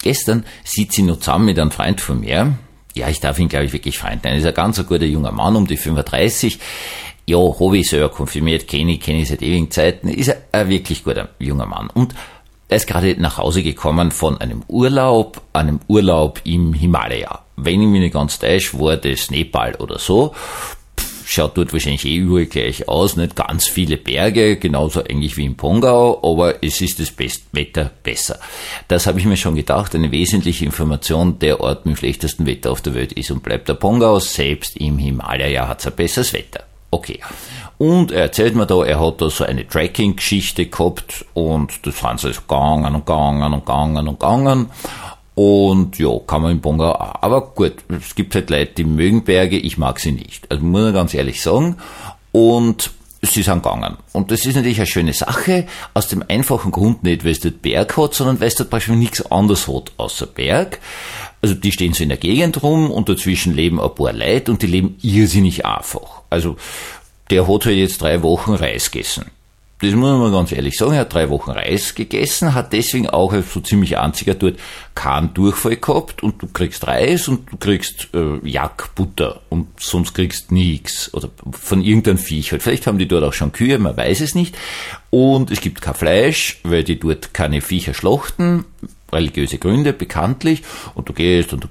Gestern sitze ich noch zusammen mit einem Freund von mir. Ja, ich darf ihn, glaube ich, wirklich Freund nennen. Er ist ein ganz guter junger Mann, um die 35. Ja, habe ich selber konfirmiert, kenne ich seit ewigen Zeiten. Ist ein wirklich guter junger Mann. Und er ist gerade nach Hause gekommen von einem Urlaub im Himalaya. Wenn ich mich nicht ganz täusche, war das Nepal oder so. Schaut dort wahrscheinlich überall gleich aus, nicht ganz viele Berge, genauso eigentlich wie in Pongau, aber es ist das Wetter besser. Das habe ich mir schon gedacht, eine wesentliche Information, der Ort mit dem schlechtesten Wetter auf der Welt ist und bleibt der Pongau, selbst im Himalaya hat es ein besseres Wetter. Okay. Und er erzählt mir da, er hat da so eine Tracking-Geschichte gehabt und das haben sie also gegangen. Und ja, kann man in Pongau auch. Aber gut, es gibt halt Leute, die mögen Berge, ich mag sie nicht. Also muss man ganz ehrlich sagen. Und sie sind gegangen. Und das ist natürlich eine schöne Sache, aus dem einfachen Grund nicht, weil es dort Berg hat, sondern weil es dort beispielsweise nichts anderes hat außer Berg. Also die stehen so in der Gegend rum und dazwischen leben ein paar Leute und die leben irrsinnig einfach. Also der hat halt jetzt 3 Wochen Reis gegessen. Das muss man ganz ehrlich sagen, er hat 3 Wochen Reis gegessen, hat deswegen auch so ziemlich einziger dort keinen Durchfall gehabt und du kriegst Reis und du kriegst Jackbutter und sonst kriegst nichts oder von irgendeinem Viech halt. Vielleicht haben die dort auch schon Kühe, man weiß es nicht. Und es gibt kein Fleisch, weil die dort keine Viecher schlachten, religiöse Gründe bekanntlich, und du gehst und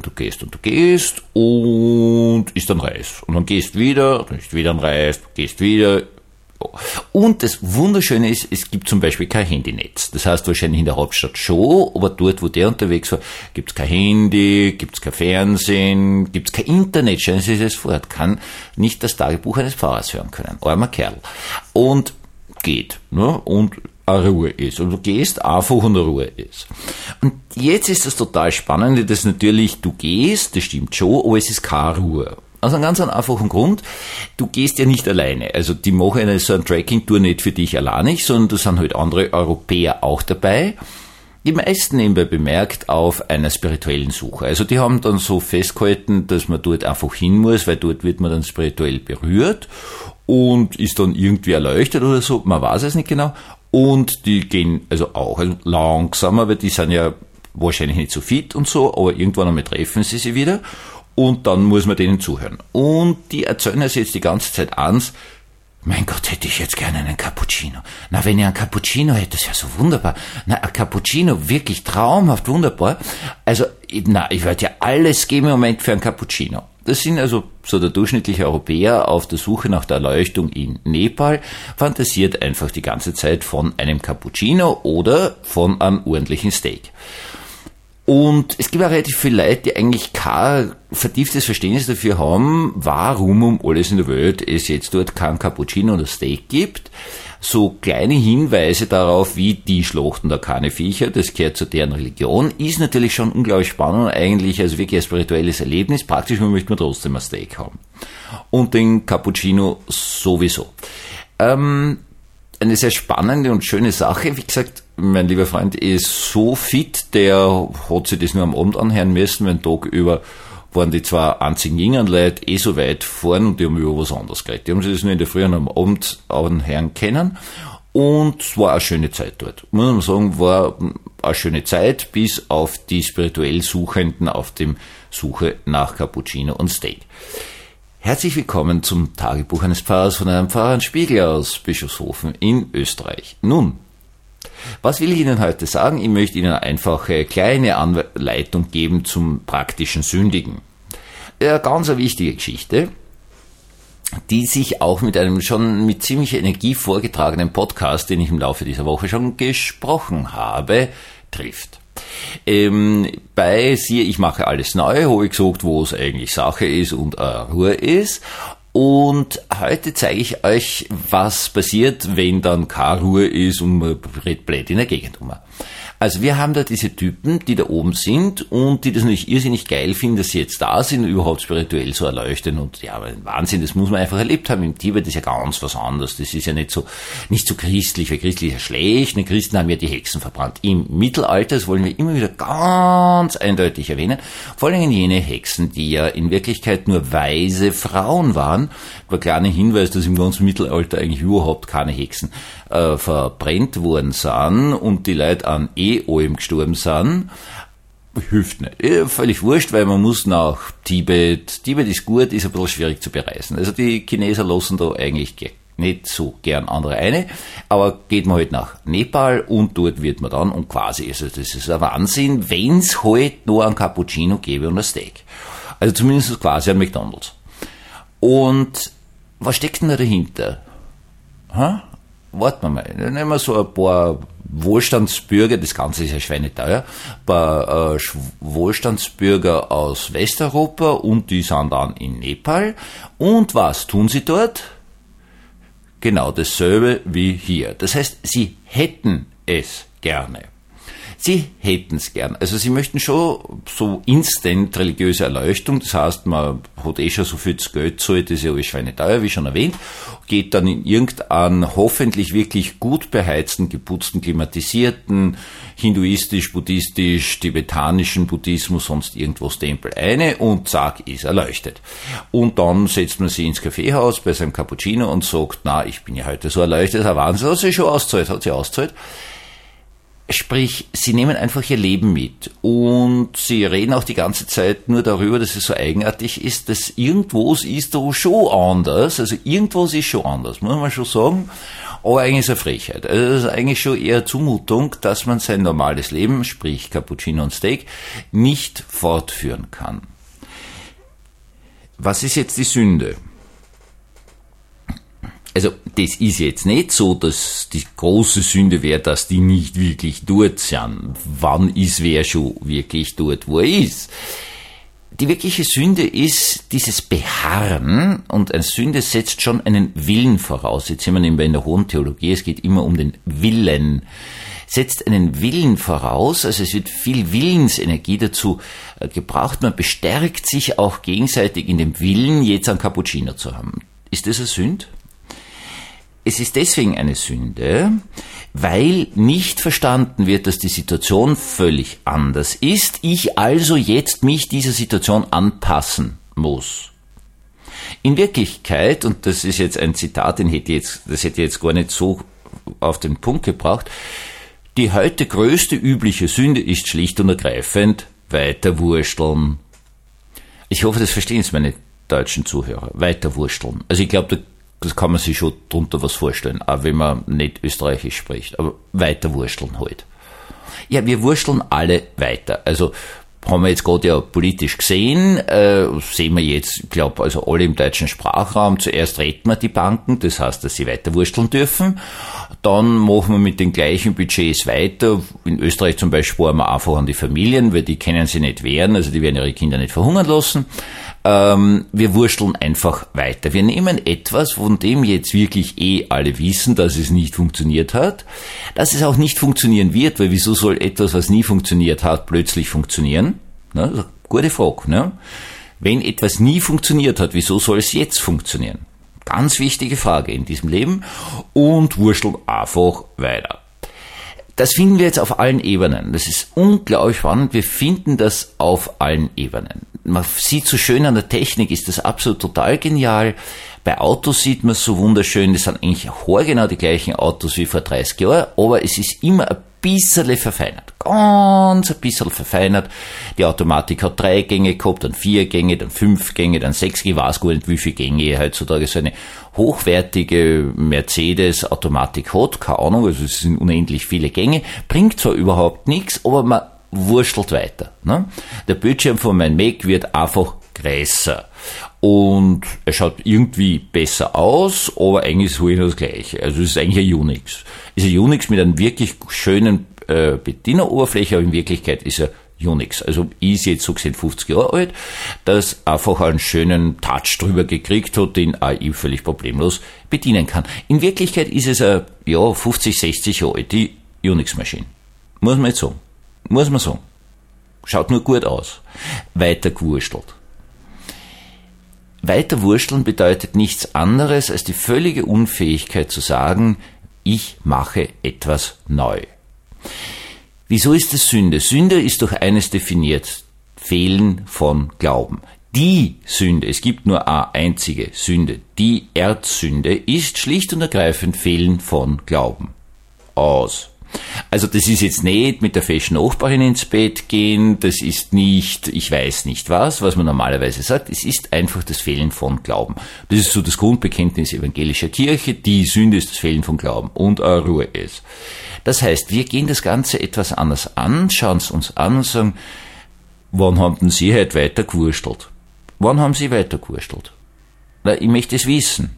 isst dann Reis. Und dann gehst wieder, dann isst wieder ein Reis, gehst wieder. Und das Wunderschöne ist, es gibt zum Beispiel kein Handynetz. Das heißt wahrscheinlich in der Hauptstadt schon, aber dort, wo der unterwegs war, gibt es kein Handy, gibt es kein Fernsehen, gibt es kein Internet. Stellen Sie sich das vor, kann nicht das Tagebuch eines Pfarrers hören können. Armer Kerl. Und geht, ne? Und eine Ruhe ist. Und du gehst einfach und eine Ruhe ist. Und jetzt ist das total Spannende, dass natürlich du gehst, das stimmt schon, aber es ist keine Ruhe. Aus einem ganz einfachen Grund, du gehst ja nicht alleine. Also die machen so eine Tracking-Tour nicht für dich alleinig, sondern da sind halt andere Europäer auch dabei. Die meisten nebenbei bemerkt auf einer spirituellen Suche. Also die haben dann so festgehalten, dass man dort einfach hin muss, weil dort wird man dann spirituell berührt und ist dann irgendwie erleuchtet oder so, man weiß es nicht genau. Und die gehen also auch langsamer, weil die sind ja wahrscheinlich nicht so fit und so, aber irgendwann einmal treffen sie wieder. Und dann muss man denen zuhören. Und die erzählen also jetzt die ganze Zeit eins, mein Gott, hätte ich jetzt gerne einen Cappuccino. Na, wenn ich einen Cappuccino hätte, das wäre so wunderbar. Na, ein Cappuccino, wirklich traumhaft wunderbar. Also, ich würde ja alles geben im Moment für einen Cappuccino. Das sind also so der durchschnittliche Europäer auf der Suche nach der Erleuchtung in Nepal, fantasiert einfach die ganze Zeit von einem Cappuccino oder von einem ordentlichen Steak. Und es gibt auch relativ viele Leute, die eigentlich kein vertieftes Verständnis dafür haben, warum um alles in der Welt es jetzt dort kein Cappuccino oder Steak gibt. So kleine Hinweise darauf, wie die schlachten da keine Viecher, das gehört zu deren Religion, ist natürlich schon unglaublich spannend und eigentlich also wirklich ein spirituelles Erlebnis. Praktisch möchte man trotzdem ein Steak haben. Und den Cappuccino sowieso. Eine sehr spannende und schöne Sache. Wie gesagt, mein lieber Freund ist so fit, der hat sich das nur am Abend anhören müssen, weil den Tag über waren die 2 einzigen Jüngerleute so weit vorn und die haben über was anderes geredet. Die haben sich das nur in der Früh und am Abend anhören können und es war eine schöne Zeit dort. Muss man sagen, war eine schöne Zeit, bis auf die spirituell Suchenden auf dem Suche nach Cappuccino und Steak. Herzlich willkommen zum Tagebuch eines Pfarrers von einem Pfarrer in Spiegel aus Bischofshofen in Österreich. Nun, was will ich Ihnen heute sagen? Ich möchte Ihnen eine einfache kleine Anleitung geben zum praktischen Sündigen. Eine ganz wichtige Geschichte, die sich auch mit einem schon mit ziemlicher Energie vorgetragenen Podcast, den ich im Laufe dieser Woche schon gesprochen habe, trifft. Bei ich mache alles neu, habe ich gesagt, wo es eigentlich Sache ist und Ruhe ist. Und heute zeige ich euch, was passiert, wenn dann keine Ruhe ist und man redet blöd in der Gegend um. Also wir haben da diese Typen, die da oben sind und die das natürlich irrsinnig geil finden, dass sie jetzt da sind, überhaupt spirituell so erleuchten und ja, Wahnsinn, das muss man einfach erlebt haben. Im Tibet ist ja ganz was anderes, das ist ja nicht so christlich, weil christlich ist ja schlecht, die Christen haben ja die Hexen verbrannt. Im Mittelalter, das wollen wir immer wieder ganz eindeutig erwähnen, vor allem jene Hexen, die ja in Wirklichkeit nur weise Frauen waren, war kleiner Hinweis, dass im ganzen Mittelalter eigentlich überhaupt keine Hexen verbrennt worden sind und die Leute an allem gestorben sind. hilft nicht. Völlig wurscht, weil man muss nach Tibet. Tibet ist gut, ist ein bisschen schwierig zu bereisen. Also die Chineser lassen da eigentlich nicht so gern andere eine, aber geht man halt nach Nepal und dort wird man dann, und quasi, also das ist ein Wahnsinn, wenn's halt nur ein Cappuccino gäbe und ein Steak. Also zumindest quasi ein McDonald's. Und was steckt denn da dahinter? Warten wir mal. Nehmen wir so ein paar Wohlstandsbürger, das Ganze ist ja schweineteuer, ein paar Wohlstandsbürger aus Westeuropa, und die sind dann in Nepal. Und was tun sie dort? Genau dasselbe wie hier. Das heißt, sie hätten es gerne. Sie hätten es gern. Also sie möchten schon so instant religiöse Erleuchtung, das heißt, man hat schon so viel Geld gezahlt, das ist ja alles schweineteuer, wie schon erwähnt, geht dann in irgendeinen hoffentlich wirklich gut beheizten, geputzten, klimatisierten, hinduistisch, buddhistisch, tibetanischen Buddhismus, sonst irgendwas Tempel eine, und zack, ist erleuchtet. Und dann setzt man sie ins Kaffeehaus bei seinem Cappuccino und sagt, na, ich bin ja heute so erleuchtet, das ist ein Wahnsinn, hat sie schon ausgezahlt, hat sie ausgezahlt. Sprich, sie nehmen einfach ihr Leben mit, und sie reden auch die ganze Zeit nur darüber, dass es so eigenartig ist, dass irgendwas ist da schon anders, also irgendwas ist schon anders, muss man schon sagen, aber eigentlich ist es eine Frechheit. Also das ist eigentlich schon eher Zumutung, dass man sein normales Leben, sprich Cappuccino und Steak, nicht fortführen kann. Was ist jetzt die Sünde? Also, das ist jetzt nicht so, dass die große Sünde wäre, dass die nicht wirklich dort sind. Wann ist wer schon wirklich dort, wo er ist? Die wirkliche Sünde ist dieses Beharren, und eine Sünde setzt schon einen Willen voraus. Jetzt sind wir nämlich in der hohen Theologie, es geht immer um den Willen. Setzt einen Willen voraus, also es wird viel Willensenergie dazu gebraucht. Man bestärkt sich auch gegenseitig in dem Willen, jetzt ein Cappuccino zu haben. Ist das eine Sünde? Es ist deswegen eine Sünde, weil nicht verstanden wird, dass die Situation völlig anders ist, ich also jetzt mich dieser Situation anpassen muss. In Wirklichkeit, und das ist jetzt ein Zitat, das hätte ich jetzt gar nicht so auf den Punkt gebracht, die heute größte übliche Sünde ist schlicht und ergreifend weiterwursteln. Ich hoffe, das verstehen es meine deutschen Zuhörer. Weiterwursteln. Also ich glaube, das kann man sich schon drunter was vorstellen, auch wenn man nicht österreichisch spricht, aber weiterwursteln halt. Ja, wir wursteln alle weiter. Also haben wir jetzt gerade ja politisch gesehen, sehen wir jetzt, ich glaube, also alle im deutschen Sprachraum, zuerst retten wir die Banken, das heißt, dass sie weiter wursteln dürfen, dann machen wir mit den gleichen Budgets weiter, in Österreich zum Beispiel sparen wir einfach an die Familien, weil die können sie nicht wehren, also die werden ihre Kinder nicht verhungern lassen. Wir wursteln einfach weiter. Wir nehmen etwas, von dem jetzt wirklich alle wissen, dass es nicht funktioniert hat, dass es auch nicht funktionieren wird, weil wieso soll etwas, was nie funktioniert hat, plötzlich funktionieren? Ne? Das ist eine gute Frage. Ne? Wenn etwas nie funktioniert hat, wieso soll es jetzt funktionieren? Ganz wichtige Frage in diesem Leben, und wursteln einfach weiter. Das finden wir jetzt auf allen Ebenen. Das ist unglaublich spannend. Wir finden das auf allen Ebenen. Man sieht so schön an der Technik, ist das absolut total genial. Bei Autos sieht man es so wunderschön. Das sind eigentlich haargenau die gleichen Autos wie vor 30 Jahren, aber es ist immer ein bisschen verfeinert. Ganz ein bisschen verfeinert. Die Automatik hat 3 Gänge gehabt, dann 4 Gänge, dann 5 Gänge, dann 6 Gänge. Ich weiß gar nicht, wie viele Gänge heutzutage so eine hochwertige Mercedes-Automatik hat. Keine Ahnung, also es sind unendlich viele Gänge. Bringt zwar überhaupt nichts, aber man wurstelt weiter. Ne? Der Bildschirm von meinem Mac wird einfach größer. Und er schaut irgendwie besser aus, aber eigentlich ist es das Gleiche. Also es ist eigentlich ein Unix. Es ist ein Unix mit einem wirklich schönen Bedieneroberfläche, aber in Wirklichkeit ist er Unix. Also ist jetzt so gesehen 50 Jahre alt, das einfach einen schönen Touch drüber gekriegt hat, den AI völlig problemlos bedienen kann. In Wirklichkeit ist es eine 50, 60 Jahre alte Unix-Maschine. Muss man jetzt sagen. Muss man sagen. Schaut nur gut aus. Weiter gewurstelt. Weiterwursteln bedeutet nichts anderes als die völlige Unfähigkeit zu sagen, ich mache etwas neu. Wieso ist es Sünde? Sünde ist durch eines definiert, Fehlen von Glauben. Die Sünde, es gibt nur eine einzige Sünde, die Erzsünde ist schlicht und ergreifend Fehlen von Glauben. Aus. Also das ist jetzt nicht mit der festen Nachbarin ins Bett gehen, das ist nicht, ich weiß nicht was man normalerweise sagt, es ist einfach das Fehlen von Glauben. Das ist so das Grundbekenntnis evangelischer Kirche, die Sünde ist das Fehlen von Glauben und Ruhe ist. Das heißt, wir gehen das Ganze etwas anders an, schauen es uns an und sagen, wann haben denn Sie heute weiter gewurstelt? Wann haben Sie weiter gewurstelt? Na, ich möchte es wissen.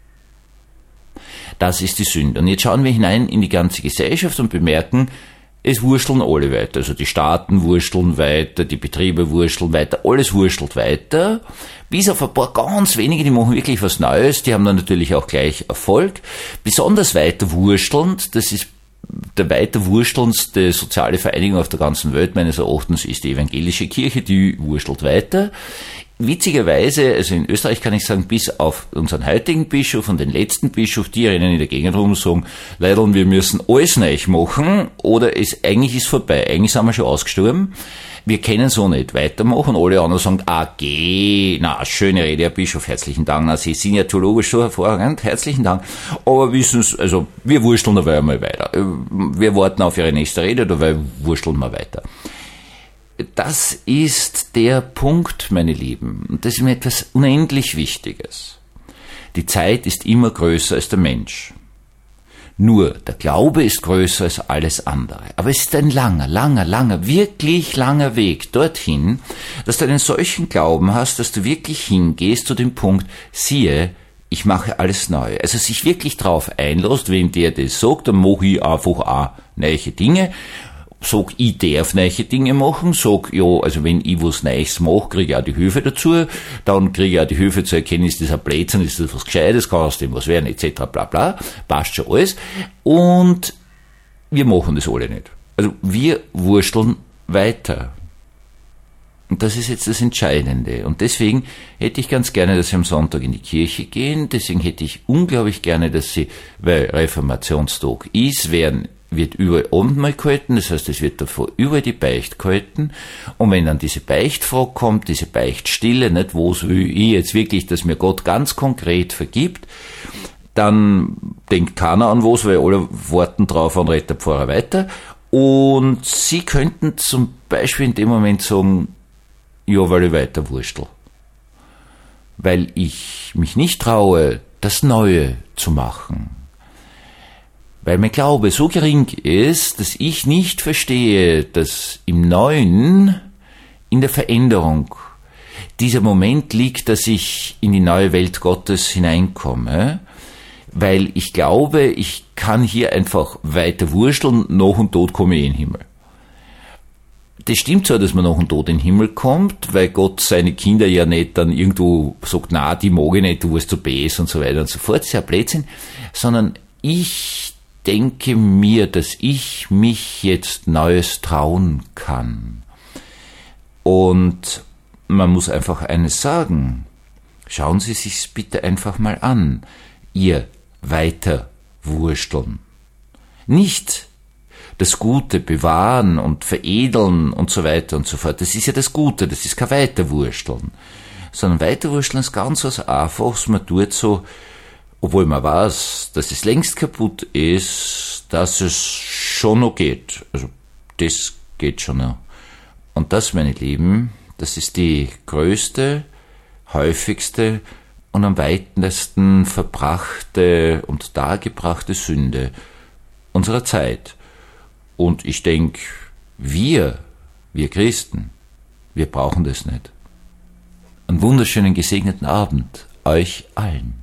Das ist die Sünde. Und jetzt schauen wir hinein in die ganze Gesellschaft und bemerken, es wursteln alle weiter. Also die Staaten wursteln weiter, die Betriebe wursteln weiter, alles wurstelt weiter. Bis auf ein paar ganz wenige, die machen wirklich was Neues, die haben dann natürlich auch gleich Erfolg. Besonders weiter wurstelnd, das ist der weiter wurstelndste soziale Vereinigung auf der ganzen Welt, meines Erachtens, ist die evangelische Kirche, die wurstelt weiter. Witzigerweise, also in Österreich kann ich sagen, bis auf unseren heutigen Bischof und den letzten Bischof, die rennen in der Gegend rum und sagen, Leidl, wir müssen alles neu machen oder eigentlich ist vorbei, eigentlich sind wir schon ausgestorben, wir können so nicht weitermachen. Alle anderen sagen, schöne Rede, Herr Bischof, herzlichen Dank, Sie sind ja theologisch so hervorragend, herzlichen Dank, aber wissen Sie, also wir wursteln dabei mal weiter, wir warten auf Ihre nächste Rede, dabei wursteln wir weiter. Das ist der Punkt, meine Lieben. Und das ist mir etwas unendlich Wichtiges. Die Zeit ist immer größer als der Mensch. Nur, der Glaube ist größer als alles andere. Aber es ist ein langer, wirklich langer Weg dorthin, dass du einen solchen Glauben hast, dass du wirklich hingehst zu dem Punkt, siehe, ich mache alles neu. Also sich wirklich drauf einlässt, wenn der das sagt, dann mache ich einfach auch neue Dinge. Sag, ich darf neue Dinge machen, sag, ja, also wenn ich was Neues mache, kriege ich auch die Hilfe dazu, dann kriege ich auch die Hilfe zu erkennen, ist das ein Blödsinn, ist das was Gescheites, kann aus dem was werden, etc., bla bla, passt schon alles. Und wir machen das alle nicht. Also wir wursteln weiter. Und das ist jetzt das Entscheidende. Und deswegen hätte ich ganz gerne, dass Sie am Sonntag in die Kirche gehen, deswegen hätte ich unglaublich gerne, dass Sie, weil Reformationstag ist, wird überall Abendmahl gehalten, das heißt, es wird davor überall die Beicht gehalten. Und wenn dann diese Beichtfrage kommt, diese Beichtstille, nicht, was will ich jetzt wirklich, dass mir Gott ganz konkret vergibt, dann denkt keiner an was, weil alle warten drauf und redet der Pfarrer weiter. Und Sie könnten zum Beispiel in dem Moment sagen, ja, weil ich weiter wurstel. Weil ich mich nicht traue, das Neue zu machen. Weil mein Glaube so gering ist, dass ich nicht verstehe, dass im Neuen, in der Veränderung, dieser Moment liegt, dass ich in die neue Welt Gottes hineinkomme, weil ich glaube, ich kann hier einfach weiter wursteln, nach und tot komme ich in den Himmel. Das stimmt zwar, dass man nach und tot in den Himmel kommt, weil Gott seine Kinder ja nicht dann irgendwo sagt, na, die mag ich nicht, du wirst zu bes und so weiter und so fort, das ist ja Blödsinn, sondern ich denke mir, dass ich mich jetzt Neues trauen kann. Und man muss einfach eines sagen, schauen Sie sich's bitte einfach mal an, ihr weiter wursteln. Nicht das Gute bewahren und veredeln und so weiter und so fort, das ist ja das Gute, das ist kein Weiterwursteln, sondern Weiterwursteln ist ganz was Einfaches, man tut so, obwohl man weiß, dass es längst kaputt ist, dass es schon noch geht. Also das geht schon noch. Und das, meine Lieben, das ist die größte, häufigste und am weitesten verbrachte und dargebrachte Sünde unserer Zeit. Und ich denke, wir Christen, wir brauchen das nicht. Einen wunderschönen, gesegneten Abend euch allen.